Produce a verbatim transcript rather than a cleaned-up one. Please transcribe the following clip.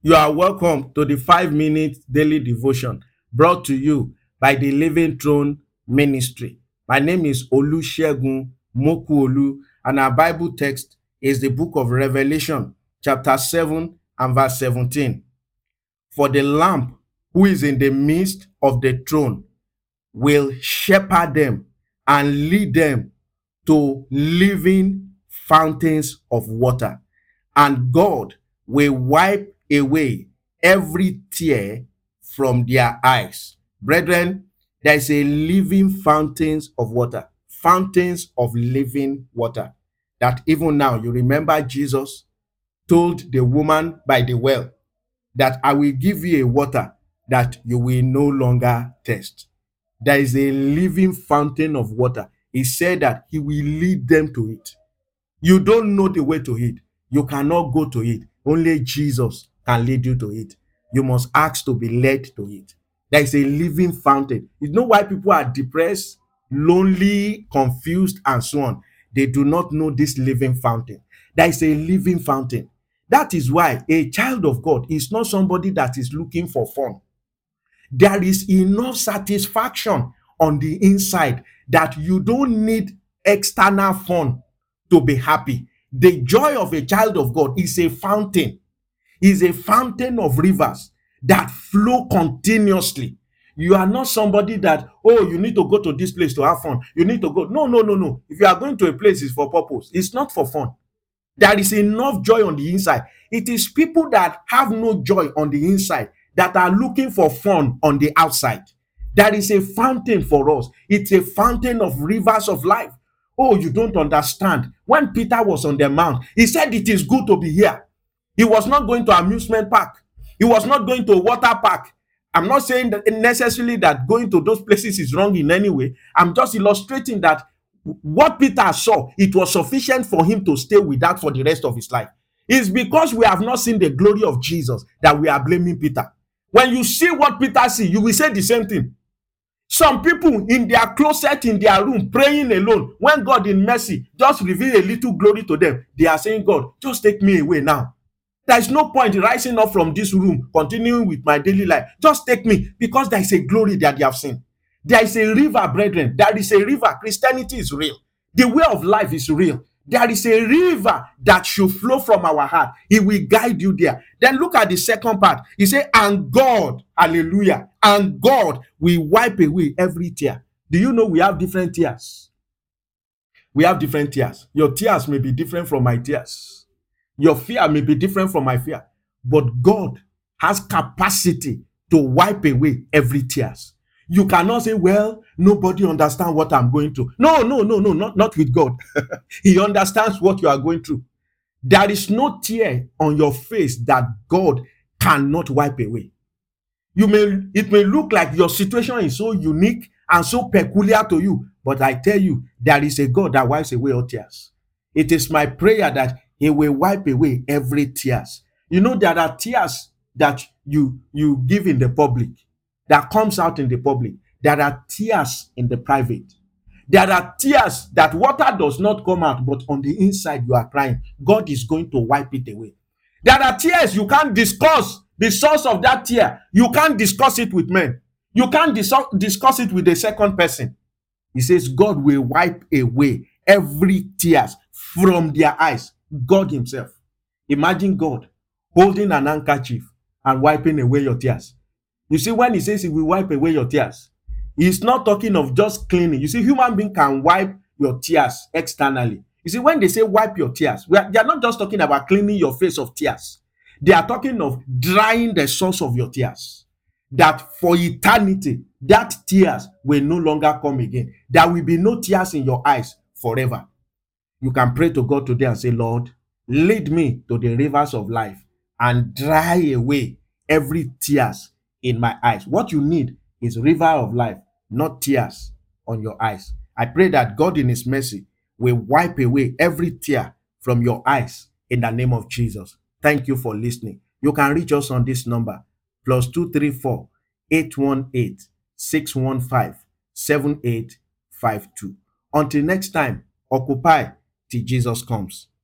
You are welcome to the five minute daily devotion brought to you by the Living Throne Ministry. My name is Olusegun Mokuolu, and our Bible text is the book of Revelation, chapter seven and verse seventeen. For the Lamb who is in the midst of the throne will shepherd them and lead them to living fountains of water, and God will wipe away every tear from their eyes. Brethren, there is a living fountains of water, fountains of living water, that even now, you remember Jesus told the woman by the well that I will give you a water that you will no longer thirst. There is a living fountain of water. He said that he will lead them to it. You don't know the way to it. You cannot go to it. Only Jesus can lead you to it. You must ask to be led to it. There is a living fountain. You know why people are depressed, lonely, confused, and so on? They do not know this living fountain. There is a living fountain. That is why a child of God is not somebody that is looking for fun. There is enough satisfaction on the inside that you don't need external fun to be happy. The joy of a child of God is a fountain, is a fountain of rivers that flow continuously. You are not somebody that, oh, you need to go to this place to have fun. You need to go. No, no, no, no. If you are going to a place, it's for purpose. It's not for fun. There is enough joy on the inside. It is people that have no joy on the inside that are looking for fun on the outside. There is a fountain for us. It's a fountain of rivers of life. Oh, you don't understand. When Peter was on the mount, he said it is good to be here. He was not going to amusement park. He was not going to a water park. I'm not saying that necessarily that going to those places is wrong in any way. I'm just illustrating that what Peter saw, it was sufficient for him to stay with that for the rest of his life. It's because we have not seen the glory of Jesus that we are blaming Peter. When you see what Peter see, you will say the same thing. Some people in their closet, in their room, praying alone, when God in mercy just reveal a little glory to them, they are saying, God, just take me away now. There is no point rising up from this room, continuing with my daily life. Just take me, because there is a glory that they have seen. There is a river, brethren. There is a river. Christianity is real. The way of life is real. There is a river that should flow from our heart. He will guide you there. Then look at the second part. He said, and God, hallelujah, and God will wipe away every tear. Do you know we have different tears? We have different tears. Your tears may be different from my tears. Your fear may be different from my fear. But God has capacity to wipe away every tears. You cannot say, well, nobody understands what I'm going through. No, no, no, no, not, not with God. He understands what you are going through. There is no tear on your face that God cannot wipe away. You may, it may look like your situation is so unique and so peculiar to you, but I tell you, there is a God that wipes away all tears. It is my prayer that he will wipe away every tears. You know, there are tears that you, you give in the public, that comes out in the public. There are tears in the private. There are tears that water does not come out, but on the inside you are crying. God is going to wipe it away. There are tears you can't discuss the source of that tear. You can't discuss it with men. You can't dis- discuss it with a second person. He says God will wipe away every tears from their eyes. God himself. Imagine God holding an handkerchief and wiping away your tears. You see, when he says he will wipe away your tears, he's not talking of just cleaning. You see, human being can wipe your tears externally. You see, when they say wipe your tears, we are, they are not just talking about cleaning your face of tears. They are talking of drying the source of your tears. That for eternity, that tears will no longer come again. There will be no tears in your eyes forever. You can pray to God today and say, Lord, lead me to the rivers of life and dry away every tears in my eyes. What you need is river of life, not tears on your eyes. I pray that God in his mercy will wipe away every tear from your eyes in the name of Jesus. Thank you for listening. You can reach us on this number, plus two three four, eight one eight, six one five, seven eight five two. Until next time, occupy till Jesus comes.